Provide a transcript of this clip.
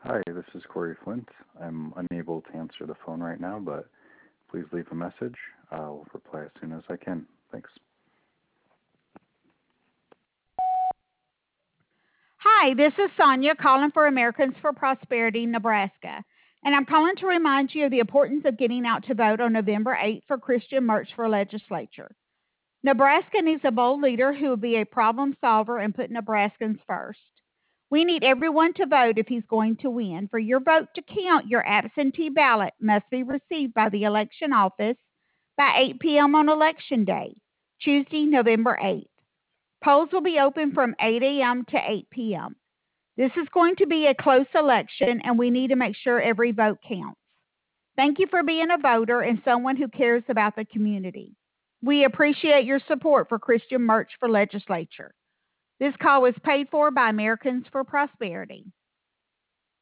Hi, this is Corey Flint. I'm unable to answer the phone right now, but please leave a message. I'll reply as soon as I can. Thanks. Hi, this is Sonia calling for Americans for Prosperity, Nebraska. And I'm calling to remind you of the importance of getting out to vote on November 8th for Christian March for Legislature. Nebraska needs a bold leader who will be a problem solver and put Nebraskans first. We need everyone to vote if he's going to win. For your vote to count, your absentee ballot must be received by the election office by 8 p.m. on Election Day, Tuesday, November 8th. Polls will be open from 8 a.m. to 8 p.m. This is going to be a close election, and we need to make sure every vote counts. Thank you for being a voter and someone who cares about the community. We appreciate your support for Christian March for Legislature. This call was paid for by Americans for Prosperity.